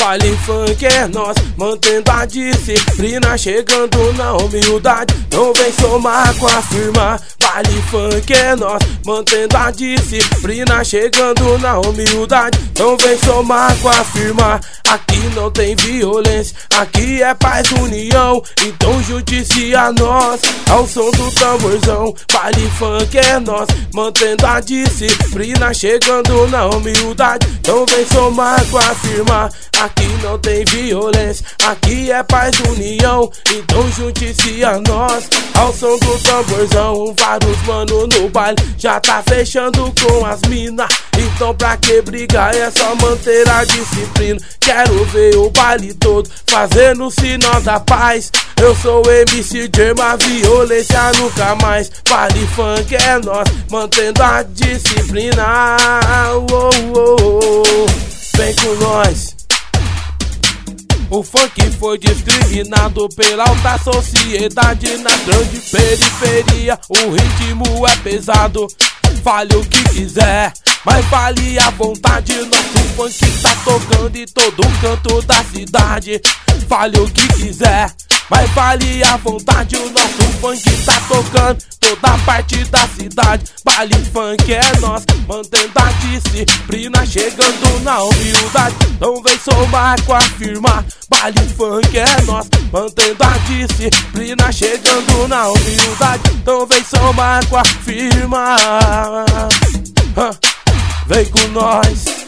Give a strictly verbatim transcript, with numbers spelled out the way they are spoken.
baile funk é nós, mantendo a disciplina, chegando na humildade, não vem somar com a firma. Baile funk é nós, mantendo a disciplina, chegando na humildade, não vem somar com a firma. Aqui não tem violência, aqui é paz e união, então junte-se a nós, ao som do tamborzão. Baile funk é nós, mantendo a disciplina, chegando na humildade, então vem somar com a firma. Aqui não tem violência, aqui é paz e união, então junte-se a nós, ao som do tamborzão. Vários mano no baile já tá fechando com as mina, então pra que brigar, é só manter a disciplina. Quero ver o baile todo fazendo o sinal da paz. Eu sou o M C Germa, violência nunca mais. Baile funk é nós, mantendo a disciplina. Oh, oh, oh. Vem com nós. O funk foi discriminado pela alta sociedade. Na grande periferia o ritmo é pesado. Fale o que quiser, mas fale à vontade. Nosso funk tá tocando em todo canto da cidade. Fale o que quiser, mas fale à vontade. O nosso funk tá tocando toda parte da cidade. Baile funk é nós, mantendo a disciplina, chegando na humildade, não vem somar com a firma. Baile funk é nós, mantendo a disciplina, chegando na humildade, não vem somar com a firma. Vem com nós.